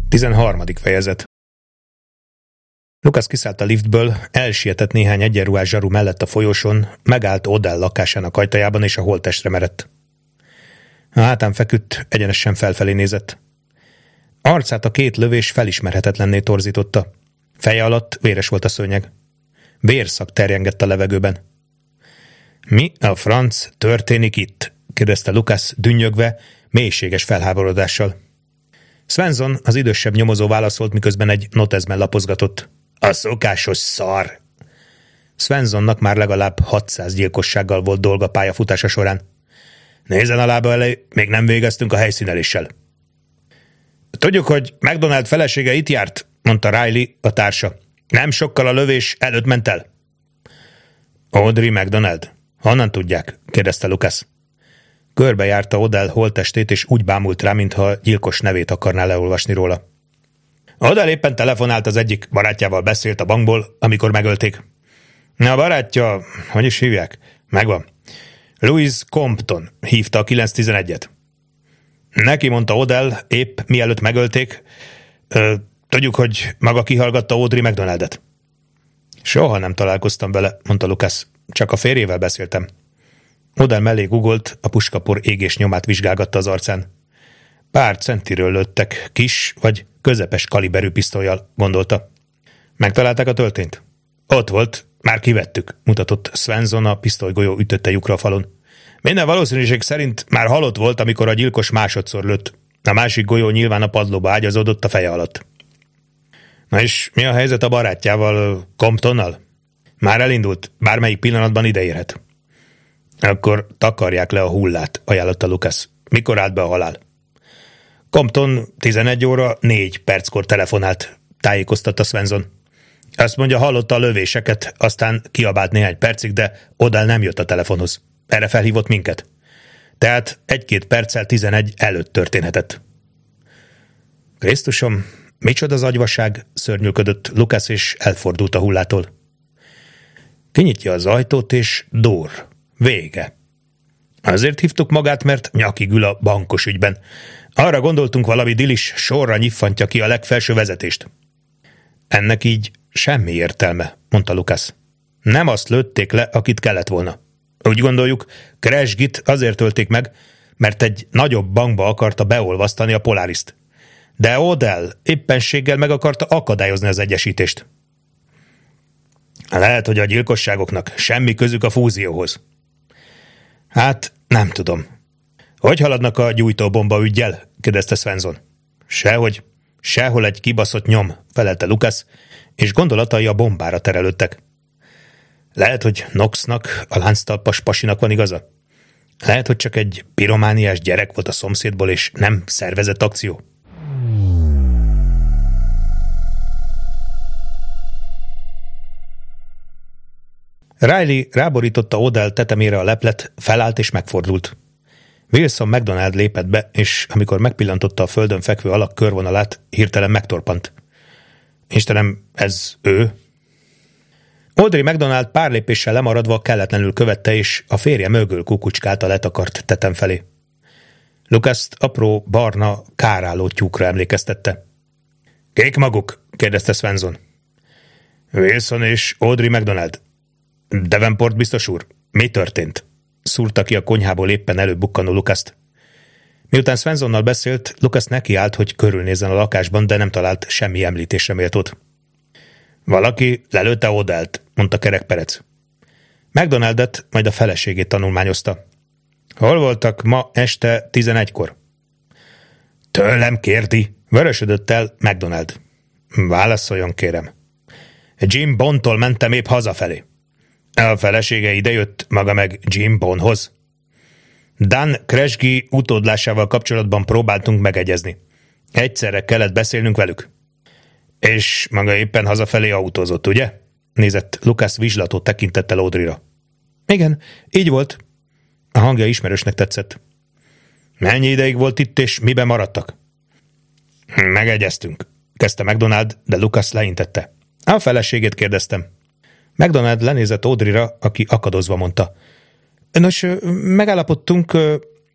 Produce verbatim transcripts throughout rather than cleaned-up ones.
Tizenharmadik fejezet. Lucas kiszállt a liftből, elsietett néhány egyenruhás zsaru mellett a folyosón, megállt Odell lakásának ajtajában, és a holttestre merett. A hátán feküdt, egyenesen felfelé nézett. Arcát a két lövés felismerhetetlenné torzította. Feje alatt véres volt a szőnyeg. Vérszag terjengett a levegőben. Mi a franc történik itt? kérdezte Lucas dünnyögve, mélységes felháborodással. Svenson, az idősebb nyomozó válaszolt, miközben egy notezben lapozgatott. A szokásos szar! Svensonnak már legalább hatszáz gyilkossággal volt dolga pályafutása során. Nézzen a lába elé, még nem végeztünk a helyszíneléssel. Tudjuk, hogy McDonald felesége itt járt, mondta Riley, a társa. Nem sokkal a lövés előtt ment el. Audrey McDonald. Honnan tudják? kérdezte Lucas. Körbejárta Odell holttestét, és úgy bámult rá, mintha gyilkos nevét akarná leolvasni róla. Odell éppen telefonált, az egyik barátjával beszélt a bankból, amikor megölték. A barátja, hogy is hívják? Megvan. Louis Compton hívta a kilenc tizenegyet. Neki mondta Odell, épp mielőtt megölték. Ö, tudjuk, hogy maga kihallgatta Audrey McDonaldet. Soha nem találkoztam vele, mondta Lucas. Csak a férjével beszéltem. Odell mellé gugolt, a puskapor égés nyomát vizsgálgatta az arcán. Pár centiről lőttek, kis vagy közepes kaliberű pisztollyal, gondolta. Megtalálták a töltényt? Ott volt, már kivettük, mutatott Svenson, a pisztolygolyó ütötte lyukra a falon. Minden valószínűség szerint már halott volt, amikor a gyilkos másodszor lőtt. A másik golyó nyilván a padlóba ágyazódott a feje alatt. Na és mi a helyzet a barátjával, Comptonnal? Már elindult, bármelyik pillanatban ideérhet. Akkor takarják le a hullát, ajánlotta Lucas. Mikor állt be a halál? Compton tizenegy óra négy perckor telefonált, tájékoztatta Svenson. Azt mondja, hallotta a lövéseket, aztán kiabált néhány percig, de Odell nem jött a telefonhoz. Erre felhívott minket. Tehát egy-két perccel tizenegy előtt történhetett. Krisztusom, micsoda az agyvaság, szörnyűködött Lucas, és elfordult a hullától. Kinyitja az ajtót, és dór. Vége. Azért hívtuk magát, mert nyakig ül a bankos ügyben. Arra gondoltunk, valami dilis sorra nyiffantja ki a legfelső vezetést. Ennek így semmi értelme, mondta Lucas. Nem azt lőtték le, akit kellett volna. Úgy gondoljuk, Kresgit azért ölték meg, mert egy nagyobb bankba akarta beolvasztani a Polariszt. De Odell éppenséggel meg akarta akadályozni az egyesítést. Lehet, hogy a gyilkosságoknak semmi közük a fúzióhoz. Hát, nem tudom. Hogy haladnak a gyújtóbomba üggyel? kérdezte Svenson. Sehogy, sehol egy kibaszott nyom, felelte Lucas, és gondolatai a bombára terelődtek. Lehet, hogy Knoxnak, a lánctalpas pasinak van igaza? Lehet, hogy csak egy piromániás gyerek volt a szomszédból, és nem szervezett akció? Riley ráborította Odell tetemére a leplet, felállt és megfordult. Wilson McDonald lépett be, és amikor megpillantotta a földön fekvő alak körvonalát, hirtelen megtorpant. Istenem, ez ő? Audrey McDonald pár lépéssel lemaradva kelletlenül követte, és a férje mögül kukucskálta letakart tetem felé. Lucast apró, barna, káráló tyúkra emlékeztette. Kik maguk? kérdezte Svenson. Wilson és Audrey McDonald. Davenport biztos úr, mi történt? Szúrta ki a konyhából éppen előbukkanó Lucast. Miután Svensonnal beszélt, Lucas nekiállt, hogy körülnézzen a lakásban, de nem talált semmi említésre méltót. Valaki lelőtte Odellt, mondta kerekperec. McDonaldet, majd a feleségét tanulmányozta. Hol voltak ma este tizenegykor? Tőlem kérdi, vörösödött el McDonald. Válaszoljon, kérem. Jim Bondtól mentem épp hazafelé. A felesége idejött, maga meg Jim Bondhoz. Dan Kresge utódlásával kapcsolatban próbáltunk megegyezni. Egyszerre kellett beszélnünk velük. És maga éppen hazafelé autózott, ugye? Nézett Lucas vizslató tekintettel Audreyra. Igen, így volt. A hangja ismerősnek tetszett. Mennyi ideig volt itt, és miben maradtak? Megegyeztünk, kezdte McDonald, de Lucas leintette. A feleségét kérdeztem. McDonald lenézett Audreyra, aki akadozva mondta. Nos, megállapodtunk,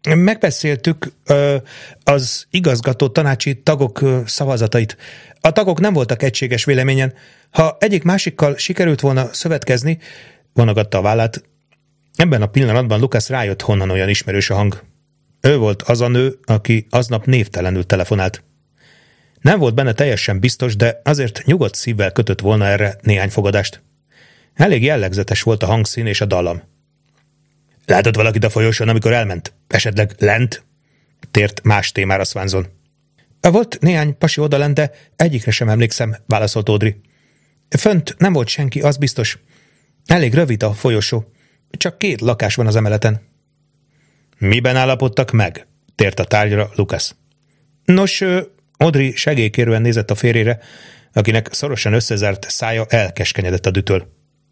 Megbeszéltük ö, az igazgató tanácsi tagok ö, szavazatait. A tagok nem voltak egységes véleményen. Ha egyik másikkal sikerült volna szövetkezni, vonogatta a vállát. Ebben a pillanatban Lucas rájött, honnan olyan ismerős a hang. Ő volt az a nő, aki aznap névtelenül telefonált. Nem volt benne teljesen biztos, de azért nyugodt szívvel kötött volna erre néhány fogadást. Elég jellegzetes volt a hangszín és a dallam. Látott valakit a folyosón, amikor elment? Esetleg lent? Tért más témára Swanson. Volt néhány pasi odalent, de egyikre sem emlékszem, válaszolt Audrey. Fönt nem volt senki, az biztos. Elég rövid a folyosó. Csak két lakás van az emeleten. Miben állapodtak meg? Tért a tárgyra Lucas. Nos, Audrey segélykérően nézett a férjére, akinek szorosan összezárt szája elkeskenyedett a dühtől.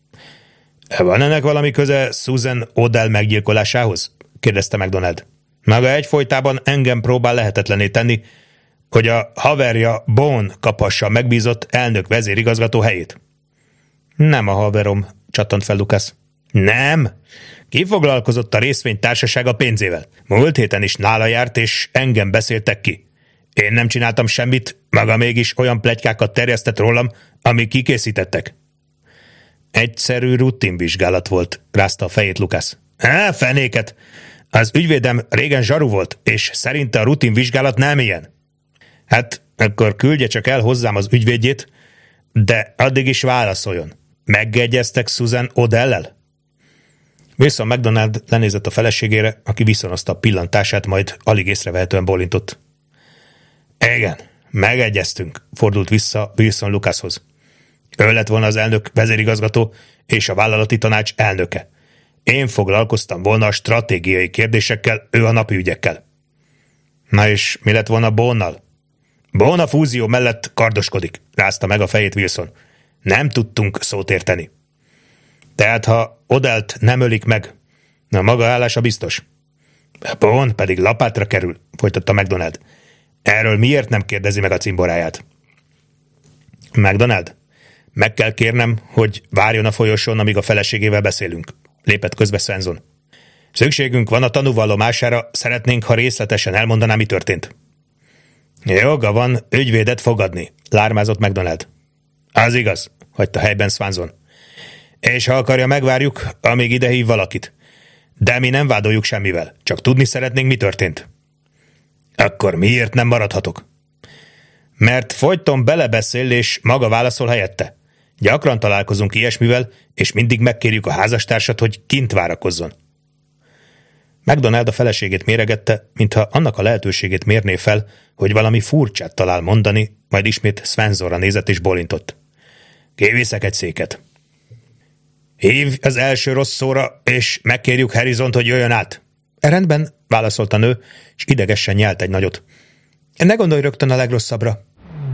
Van ennek valami köze Susan Odell meggyilkolásához? Kérdezte MacDonald. Maga egyfolytában engem próbál lehetetlenné tenni, hogy a haverja Bone kapassa megbízott elnök vezérigazgató helyét. Nem a haverom, csattant fel Lucas. Nem? Ki foglalkozott a részvénytársaság a pénzével? Múlt héten is nála járt, és engem beszéltek ki. Én nem csináltam semmit, maga mégis olyan pletykákat terjesztett rólam, amik kikészítettek. Egyszerű rutinvizsgálat volt, rázta a fejét Lucas. Há, fenéket! Az ügyvédem régen zsaru volt, és szerinte a rutinvizsgálat nem ilyen. Hát, akkor küldje csak el hozzám az ügyvédjét, de addig is válaszoljon. Megegyeztek Susan Odell-el? Wilson MacDonald lenézett a feleségére, aki viszonozta a pillantását, majd alig észrevehetően bólintott. Igen, megegyeztünk, fordult vissza Wilson Lucashoz. Ő lett volna az elnök vezérigazgató és a vállalati tanács elnöke. Én foglalkoztam volna a stratégiai kérdésekkel, ő a napi ügyekkel. Na és mi lett volna Bonnal? Bone a fúzió mellett kardoskodik, rázta meg a fejét Wilson. Nem tudtunk szót érteni. Tehát ha Odellt nem ölik meg, a maga állása biztos. Bone pedig lapátra kerül, folytatta MacDonald. Erről miért nem kérdezi meg a cimboráját? MacDonald, meg kell kérnem, hogy várjon a folyosón, amíg a feleségével beszélünk, lépett közbe Swanson. Szükségünk van a tanúvallomására, szeretnénk, ha részletesen elmondaná, mi történt. Joga van ügyvédet fogadni, lármázott MacDonald. Az igaz, hagyta helyben Swanson. És ha akarja, megvárjuk, amíg ide hív valakit. De mi nem vádoljuk semmivel, csak tudni szeretnénk, mi történt. Akkor miért nem maradhatok? Mert folyton belebeszél, és maga válaszol helyette. Gyakran találkozunk ilyesmivel, és mindig megkérjük a házastársat, hogy kint várakozzon. MacDonald a feleségét méregette, mintha annak a lehetőségét mérné fel, hogy valami furcsát talál mondani, majd ismét Swansonra nézett és bólintott. Kiviszek egy széket. Hívj az első rossz szóra, és megkérjük Harrisont, hogy jöjjön át. Rendben, válaszolt a nő, és idegesen nyelt egy nagyot. Ne gondolj rögtön a legrosszabbra.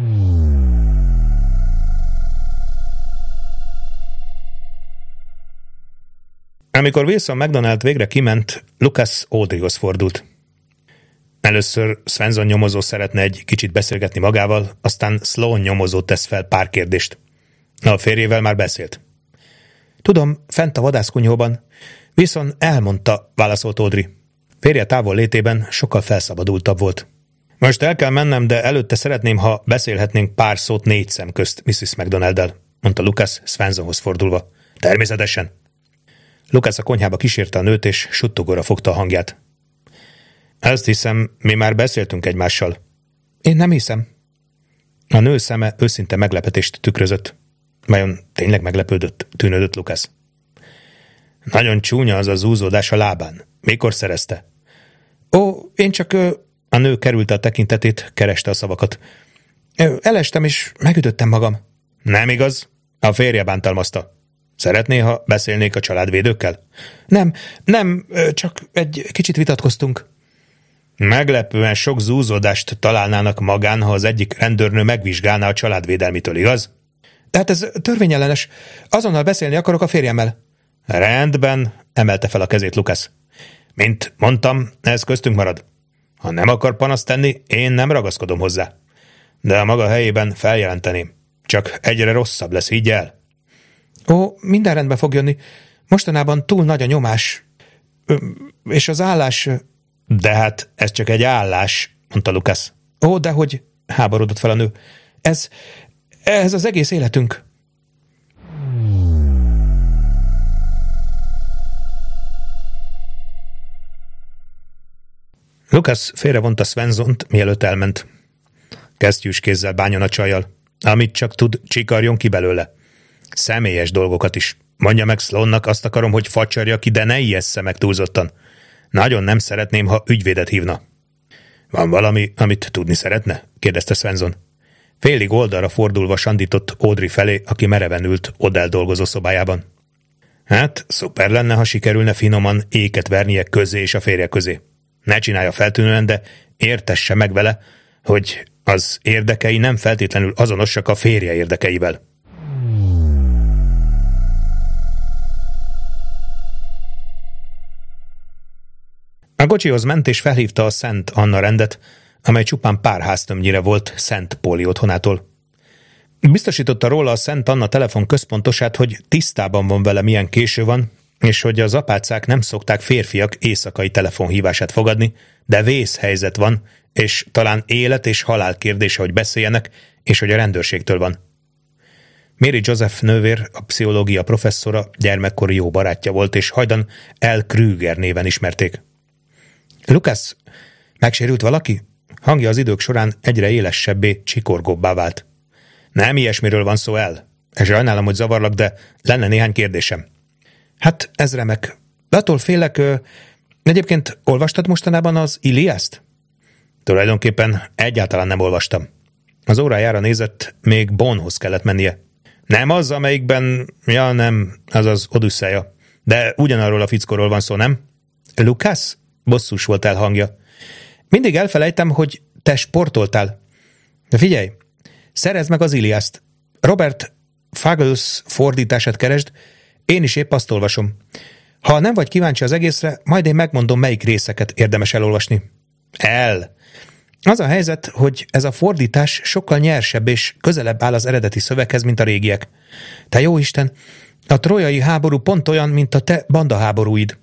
Amikor Wilson MacDonald végre kiment, Lucas Audreyhoz fordult. Először Swanson nyomozó szeretne egy kicsit beszélgetni magával, aztán Sloan nyomozó tesz fel pár kérdést. A férjével már beszélt. Tudom, fent a vadászkunyhóban. Wilson elmondta, válaszolt Audrey. Férje távol létében sokkal felszabadultabb volt. Most el kell mennem, de előtte szeretném, ha beszélhetnénk pár szót négy szem közt missus MacDonald-del, mondta Lucas Swansonhoz fordulva. Természetesen. Lucas a konyhába kísérte a nőt, és suttogóra fogta a hangját. Azt hiszem, mi már beszéltünk egymással. Én nem hiszem. A nő szeme őszinte meglepetést tükrözött. Vajon tényleg meglepődött, tűnődött Lucas. Nagyon csúnya az a zúzódás a lábán. Mikor szerezte? Ó, én csak... Ö... A nő kerülte a tekintetét, kereste a szavakat. Ö, elestem, és megütöttem magam. Nem igaz? A férje bántalmazta. Szeretné, ha beszélnék a családvédőkkel? Nem, nem, csak egy kicsit vitatkoztunk. Meglepően sok zúzódást találnának magán, ha az egyik rendőrnő megvizsgálná a családvédelmitől, igaz? Tehát ez törvényellenes. Azonnal beszélni akarok a férjemmel. Rendben, emelte fel a kezét Lucas. Mint mondtam, ez köztünk marad. Ha nem akar panaszt tenni, én nem ragaszkodom hozzá. De a maga helyében feljelenteném. Csak egyre rosszabb lesz, így el. Ó, minden rendbe fog jönni. Mostanában túl nagy a nyomás. És az állás... De hát ez csak egy állás, mondta Lucas. Ó, dehogy, háborodott fel a nő. Ez, ez az egész életünk. Lucas félrevonta Svensont, mielőtt elment. Kesztyűs kézzel bánjon a csajjal. Amit csak tud, csikarjon ki belőle. Személyes dolgokat is. Mondja meg Sloannak, azt akarom, hogy facsarja ki, de ne ijessze meg túlzottan. Nagyon nem szeretném, ha ügyvédet hívna. Van valami, amit tudni szeretne? kérdezte Svenson. Félig oldalra fordulva sandított Audrey felé, aki mereven ült Odell dolgozó szobájában. Hát, szuper lenne, ha sikerülne finoman éket vernie közé és a férje közé. Ne csinálja feltűnően, de értesse meg vele, hogy az érdekei nem feltétlenül azonosak a férje érdekeivel. A kocsihoz ment és felhívta a Szent Anna rendet, amely csupán pár háztömnyire volt Szent Póli otthonától. Biztosította róla a Szent Anna telefon központosát, hogy tisztában van vele, milyen késő van, és hogy az apácák nem szokták férfiak éjszakai telefonhívását fogadni, de vészhelyzet van, és talán élet és halál kérdése, hogy beszéljenek, és hogy a rendőrségtől van. Mary Joseph nővér, a pszichológia professzora, gyermekkori jó barátja volt, és hajdan L. Krüger néven ismerték. Lucas, megsérült valaki? Hangja az idők során egyre élesebbé, csikorgóbbá vált. Nem ilyesmiről van szó el. Sajnálom, hogy zavarlak, de lenne néhány kérdésem. Hát, ez remek. De attól félek, ö... egyébként olvastad mostanában az Iliaszt? Tulajdonképpen egyáltalán nem olvastam. Az órájára nézett, még Bonhoz kellett mennie. Nem az, amelyikben... Ja, nem, az az Odüsszeja. De ugyanarról a fickóról van szó, nem? Lucas? Bosszús volt elhangja. Mindig elfelejtem, hogy te sportoltál. De figyelj, szerezd meg az Iliaszt. Robert Fagles fordítását keresd, én is épp azt olvasom. Ha nem vagy kíváncsi az egészre, majd én megmondom, melyik részeket érdemes elolvasni. El! Az a helyzet, hogy ez a fordítás sokkal nyersebb és közelebb áll az eredeti szöveghez, mint a régiek. Te jóisten, a trójai háború pont olyan, mint a te bandaháborúid.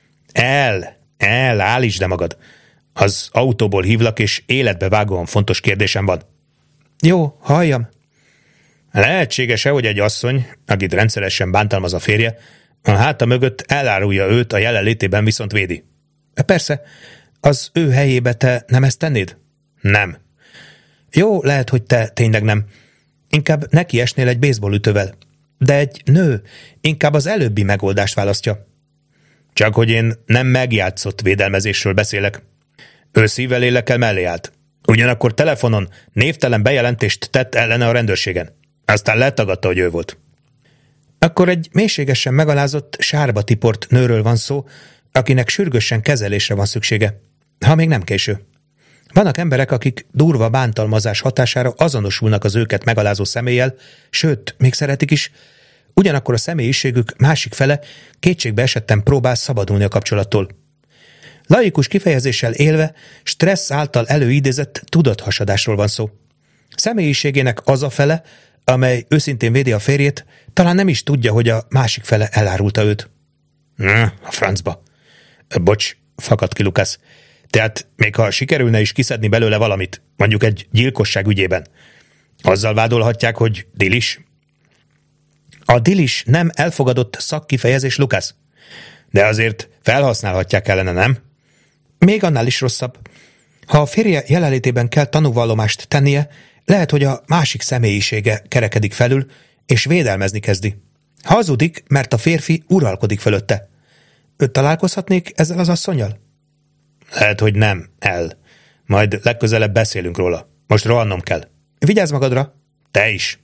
El! El, állítsd de magad! Az autóból hívlak, és életbe vágóan fontos kérdésem van. Jó, halljam. Lehetséges-e, hogy egy asszony, akit rendszeresen bántalmaz a férje, a háta mögött elárulja őt, a jelenlétében viszont védi? Persze, az ő helyébe te nem ezt tennéd? Nem. Jó, lehet, hogy te tényleg nem. Inkább neki esnél egy baseballütővel. De egy nő inkább az előbbi megoldást választja. Csak hogy én nem megjátszott védelmezésről beszélek. Ő szívvel lélekkel mellé állt. Ugyanakkor telefonon névtelen bejelentést tett ellene a rendőrségen. Aztán letagadta, hogy ő volt. Akkor egy mélységesen megalázott, sárba tiport nőről van szó, akinek sürgősen kezelésre van szüksége. Ha még nem késő. Vannak emberek, akik durva bántalmazás hatására azonosulnak az őket megalázó személlyel, sőt, még szeretik is, ugyanakkor a személyiségük másik fele kétségbe esetten próbál szabadulni a kapcsolattól. Laikus kifejezéssel élve stressz által előidézett tudathasadásról van szó. Személyiségének az a fele, amely őszintén védi a férjét, talán nem is tudja, hogy a másik fele elárulta őt. A francba. Bocs, fakadt ki Lucas. Tehát még ha sikerülne is kiszedni belőle valamit, mondjuk egy gyilkosság ügyében, azzal vádolhatják, hogy dilis? A dilis nem elfogadott szakkifejezés, Lucas. De azért felhasználhatják ellene, nem? Még annál is rosszabb. Ha a férje jelenlétében kell tanúvallomást tennie, lehet, hogy a másik személyisége kerekedik felül, és védelmezni kezdi. Hazudik, mert a férfi uralkodik fölötte. Őt találkozhatnék ezzel az asszonnyal? Lehet, hogy nem, el. Majd legközelebb beszélünk róla. Most rohannom kell. Vigyázz magadra. Te is.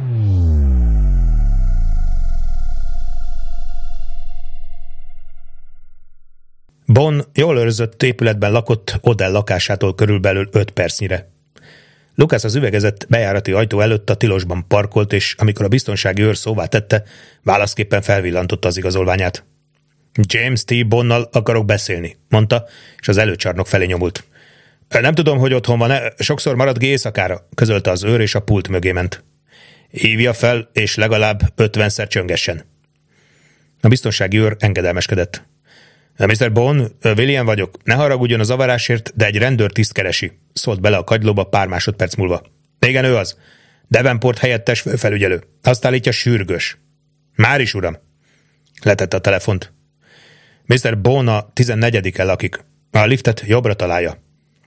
Bon jól őrzött épületben lakott Odell lakásától körülbelül öt percnyire. Lucas az üvegezett bejárati ajtó előtt a tilosban parkolt, és amikor a biztonsági őr szóvá tette, válaszképpen felvillantotta az igazolványát. James T. Bonnal akarok beszélni, mondta, és az előcsarnok felé nyomult. Nem tudom, hogy otthon van-e, sokszor marad ki éjszakára, közölte az őr, és a pult mögé ment. Hívja fel, és legalább ötvenszer csöngessen. A biztonsági őr engedelmeskedett. miszter Bone, William vagyok. Ne haragudjon a zavarásért, de egy rendőrtiszt keresi. Szólt bele a kagylóba pár másodperc múlva. Igen, ő az. Davenport helyettes főfelügyelő. Azt állítja, sürgős. Már is, uram. Letette a telefont. miszter Bone a tizennegyediken lakik. A liftet jobbra találja.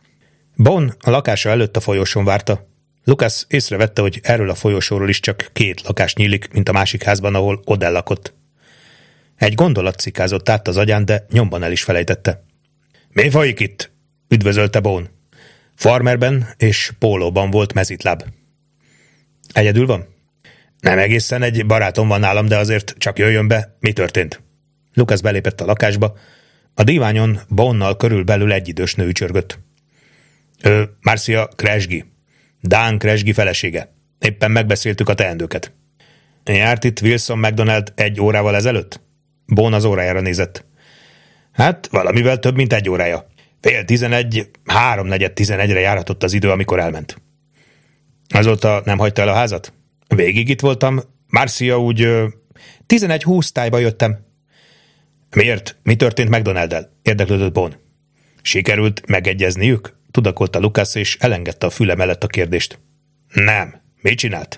Bone a lakása előtt a folyosón várta. Lucas észrevette, hogy erről a folyosóról is csak két lakás nyílik, mint a másik házban, ahol Odell lakott. Egy gondolat cikázott át az agyán, de nyomban el is felejtette. Mi folyik itt? Üdvözölte Bone. Farmerben és pólóban volt mezitláb. Egyedül van? Nem egészen, egy barátom van nálam, de azért csak jöjjön be. Mi történt? Lucas belépett a lakásba. A díványon Bonnal körülbelül egyidős nő ücsörgött. Ő Marcia Kresge, Dan Kresge felesége. Éppen megbeszéltük a teendőket. Járt itt Wilson McDonald egy órával ezelőtt? Bone az órájára nézett. Hát valamivel több, mint egy órája. Fél tizenegy, háromnegyed tizenegyre járhatott az idő, amikor elment. Azóta nem hagyta el a házat? Végig itt voltam. Marcia úgy... tizenegy húsz tájba jöttem. Miért? Mi történt McDonald-el? Érdeklődött Bone. Sikerült megegyezniük? Tudakolta Lucas, és elengedte a füle mellett a kérdést. Nem. Mit csinált?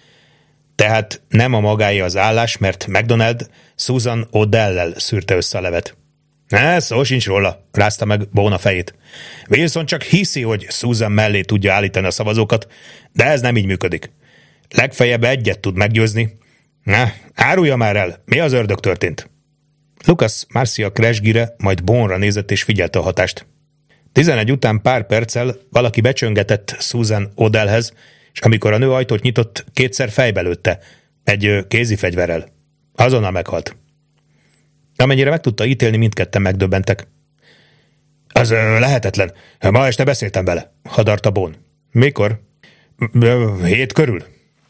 Tehát nem a magáé az állás, mert McDonald Susan Odell-lel szűrte össze a levet. Ne, szó sincs róla, rázta meg Bone a fejét. Wilson csak hiszi, hogy Susan mellé tudja állítani a szavazókat, de ez nem így működik. Legfeljebb egyet tud meggyőzni. Na, árulja már el, mi az ördög történt? Lucas Marcia Kresge-re, majd Bone-ra nézett és figyelte a hatást. Tizenegy után pár perccel valaki becsöngetett Susan Odellhez, és amikor a nő ajtót nyitott, kétszer fejbe lőtte, egy kézifegyverrel. Azonnal meghalt. Amennyire meg tudta ítélni, mindketten megdöbbentek. Az ö, lehetetlen. Ma este beszéltem vele, hadarta Bone. Mikor? Ö, hét körül.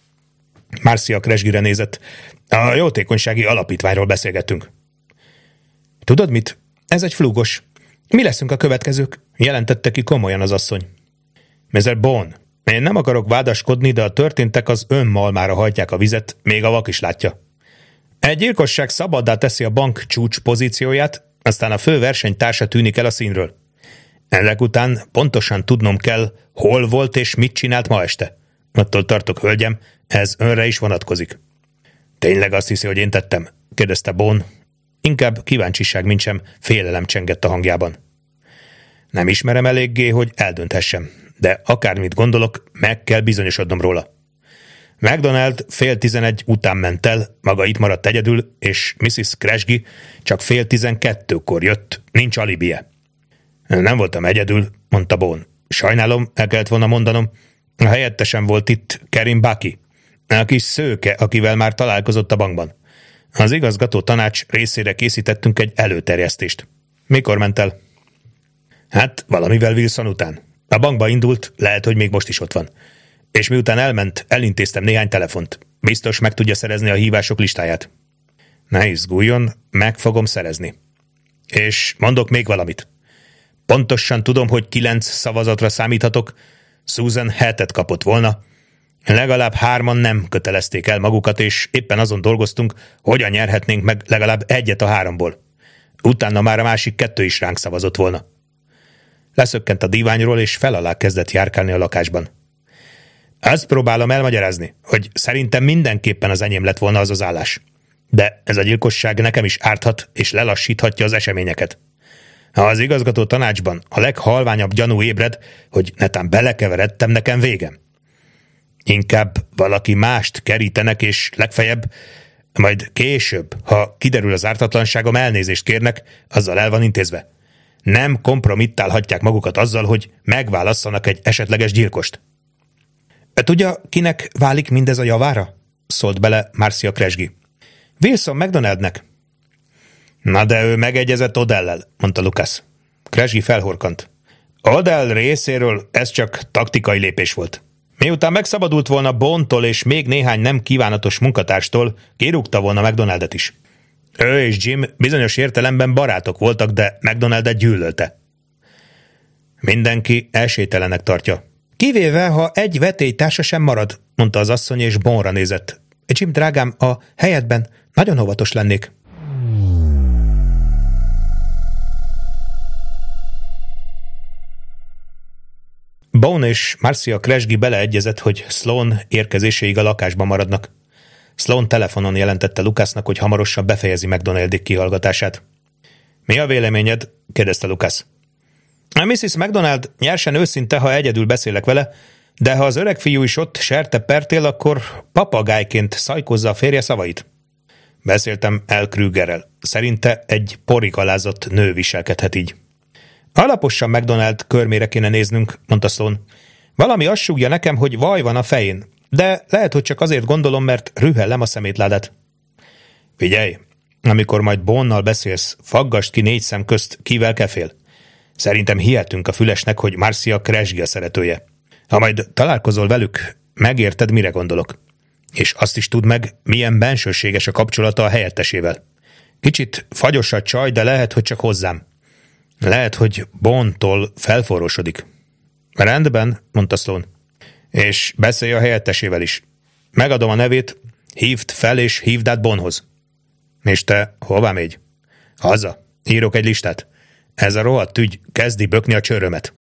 Marcia Kresge-re nézett. A jótékonysági alapítványról beszélgettünk. Tudod mit? Ez egy flúgos. Mi leszünk a következők? Jelentette ki komolyan az asszony. miszter Bone, én nem akarok vádaskodni, de a történtek az önmalmára hajtják a vizet, még a vak is látja. Egy gyilkosság szabaddá teszi a bank csúcs pozícióját, aztán a fő versenytársa tűnik el a színről. Ezek után pontosan tudnom kell, hol volt és mit csinált ma este. Attól tartok, hölgyem, ez önre is vonatkozik. Tényleg azt hiszi, hogy én tettem? Kérdezte Bone. Inkább kíváncsiság, mint sem félelem csengett a hangjában. Nem ismerem eléggé, hogy eldönthessem, de akármit gondolok, meg kell bizonyosodnom róla. McDonald fél tizenegy után ment el, maga itt maradt egyedül, és missus Kresge csak fél tizenkettőkor jött, nincs alibije. Nem voltam egyedül, mondta Bone. Sajnálom, el kellett volna mondanom, a helyettesem volt itt, Kerim Bucky, a kis szőke, akivel már találkozott a bankban. Az igazgató tanács részére készítettünk egy előterjesztést. Mikor ment el? Hát, valamivel Wilson után. A bankba indult, lehet, hogy még most is ott van. És miután elment, elintéztem néhány telefont. Biztos meg tudja szerezni a hívások listáját. Ne izguljon, meg fogom szerezni. És mondok még valamit. Pontosan tudom, hogy kilenc szavazatra számíthatok. Susan hetet kapott volna. Legalább hárman nem kötelezték el magukat, és éppen azon dolgoztunk, hogyan nyerhetnénk meg legalább egyet a háromból. Utána már a másik kettő is ránk szavazott volna. Leszökkent a díványról, és fel alá kezdett járkálni a lakásban. Azt próbálom elmagyarázni, hogy szerintem mindenképpen az enyém lett volna az az állás. De ez a gyilkosság nekem is árthat, és lelassíthatja az eseményeket. Ha az igazgató tanácsban a leghalványabb gyanú ébred, hogy netán belekeveredtem, nekem végem. Inkább valaki mást kerítenek, és legfeljebb, majd később, ha kiderül az ártatlanságom, elnézést kérnek, azzal el van intézve. Nem kompromittálhatják magukat azzal, hogy megválasszanak egy esetleges gyilkost. Tudja, kinek válik mindez a javára? Szólt bele Marcia Kresge. Wilson McDonaldnek. Na de ő megegyezett Odell-lel, mondta Lucas. Kresge felhorkant. Odell részéről ez csak taktikai lépés volt. Miután megszabadult volna Bone-tól és még néhány nem kívánatos munkatárstól, kirúgta volna McDonaldet is. Ő és Jim bizonyos értelemben barátok voltak, de McDonaldet gyűlölte. Mindenki esélytelenek tartja. Kivéve, ha egy vetélytársa sem marad, mondta az asszony, és Bone-ra nézett. Jim, drágám, a helyedben nagyon óvatos lennék. Bone és Marcia Kresge beleegyezett, hogy Sloan érkezéséig a lakásban maradnak. Sloan telefonon jelentette Lucasnak, hogy hamarosan befejezi McDonaldék kihallgatását. Mi a véleményed? kérdezte Lucas. miszisz McDonald nyersen őszinte, ha egyedül beszélek vele, de ha az öreg fiú is ott serte pertél, akkor papagájként szajkozza a férje szavait. Beszéltem El Krügerrel. Szerinte egy porig alázott nő viselkedhet így. Alaposan McDonald körmére kéne néznünk, mondta Sloan. Valami azt súgja nekem, hogy vaj van a fején, de lehet, hogy csak azért gondolom, mert rühellem a szemétládát. Figyelj, amikor majd Bonnal beszélsz, faggast ki négy szem közt, kivel kefél. Szerintem hihetünk a fülesnek, hogy Marcia Kresge szeretője. Ha majd találkozol velük, megérted, mire gondolok. És azt is tudd meg, milyen bensőséges a kapcsolata a helyettesével. Kicsit fagyos a csaj, de lehet, hogy csak hozzám. Lehet, hogy Bondtól felforrósodik. Rendben, mondta Sloan. És beszélj a helyettesével is. Megadom a nevét, hívd fel és hívd át Bondhoz. És te hová mégy? Haza. Írok egy listát. Ez a rohadt ügy kezdi bökni a csőrömet.